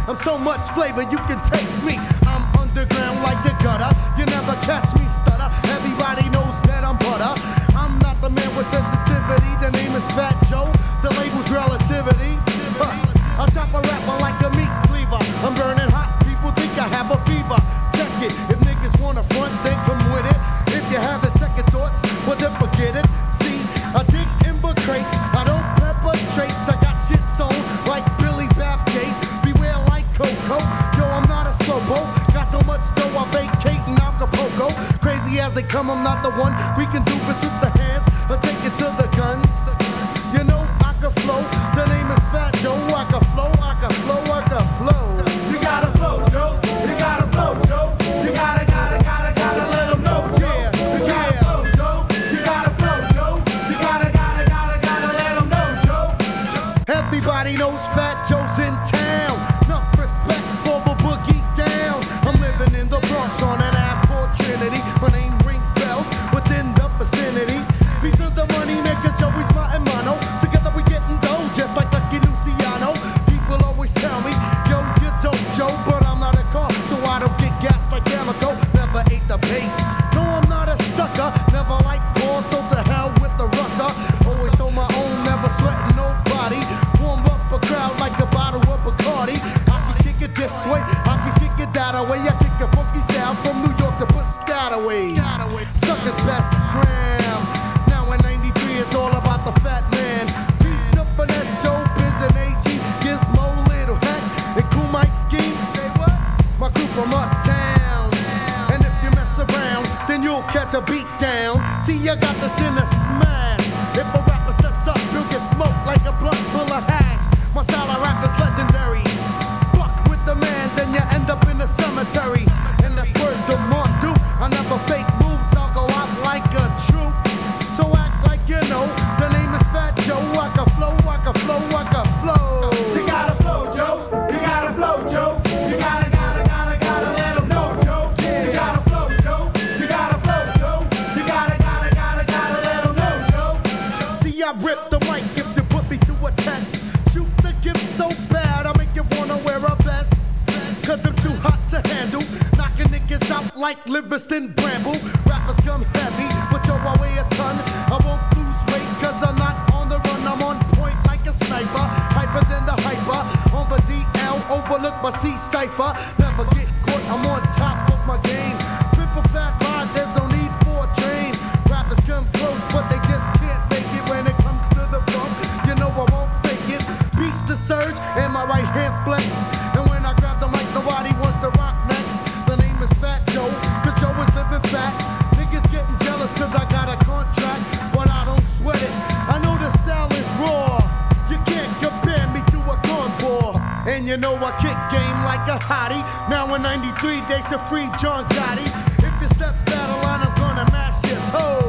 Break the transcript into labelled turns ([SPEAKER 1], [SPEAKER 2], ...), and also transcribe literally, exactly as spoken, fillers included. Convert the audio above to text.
[SPEAKER 1] I'm so much flavor, you can taste me. I'm underground like the gutter. You never catch me stutter. Everybody knows that I'm butter. I'm not the man with sensitivity. The name is Fat Joe. The label's relativity. Uh, I chop a rapper like a meat cleaver. I'm burning hot. People think I have a fever. Check it. If niggas wanna front, then come with it. If you have the second thoughts, well then forget it. See, I dig in book crates. I don't perpetrate. I got shit sewn like Billy Bathgate. Beware like Coco. Yo, I'm not a slowpo. Got so much dough, I vacate in Acapulco. Crazy as they come, I'm not the one. We can do this with the hands or take it to the guns. You know I can flow. The name is Fat Joe. I can flow, I can flow, I can flow.
[SPEAKER 2] You gotta flow, Joe. You gotta flow, Joe. You gotta, gotta, gotta, gotta let them know, Joe. You gotta flow, Joe. You gotta flow, Joe. You gotta, gotta, gotta, gotta let them know, Joe.
[SPEAKER 1] Everybody knows Fat Joe's in town. Enough respect for the boogie down. I'm living in the Bronx on an Ave called Trinity. My name rings bells within the vicinity. Piece of the money makers always my hermano. Together we getting dough just like Lucky Luciano. People always tell me, yo, you dope, Joe, but I'm not a car, so I don't get gassed like Yamago. Never ate the bait. No, I'm not a sucker. Never like ball, so to hell with the rucker. Always on my own, never sweating nobody. Warm up a crowd like a bottle of Bacardi. I can kick it this way, I can kick it that way. I kick a funky style from New York to Piscataway. Suckers best scram. Now in ninety-three, it's all about the fat man. Beast up on that showbiz and A G, Gizmo, Little Hat, and Cool Mike Ski. Say what? My crew from uptown. And if you mess around, then you'll catch a beat down. See, I got this in a smash. If a rapper steps up, he'll get smoked like a blunt full of hash. My style of rap is legendary. Fuck with the man, then you end up in the cemetery. And that's word to Mondu. I never fake moves, I'll go out like a troop. So act like you know, the name is Fat Joe. I can flow, I can flow, I can flow.
[SPEAKER 2] You gotta flow, Joe. You gotta flow, Joe. You gotta, gotta, gotta, gotta let them know, Joe. You gotta flow, Joe. You gotta flow, Joe. You gotta, gotta, gotta, gotta let them know, Joe.
[SPEAKER 1] See, I rip the mic if you put me to a test. Shoot the gift so bad, I make you wanna wear a vest. Cause I'm too hot to handle. Knocking niggas out like Livingston Bramble. Rappers come heavy, but yo, I weigh a ton. I won't lose weight cause I'm not on the run. I'm on point like a sniper. Hyper than the hyper. On the D L, overlook my C cipher. Never get caught, I'm on top of my game. Pimp a fat ride, there's no need for a train. Rappers come close, but they just can't make it when it comes to the funk. You know I won't fake it. Beats the surge and my right hand flex. And when I grab the mic, nobody wants to rock next. The name is Fat Joe, cause Joe is living fat. Niggas getting jealous cause I got a contract, but I don't sweat it. I know the style is raw. You can't compare me to a cornball. And you know I kick game like a hottie. Now in ninety-three, they should free John Gotti. If you step out of line, I'm gonna mash your toes.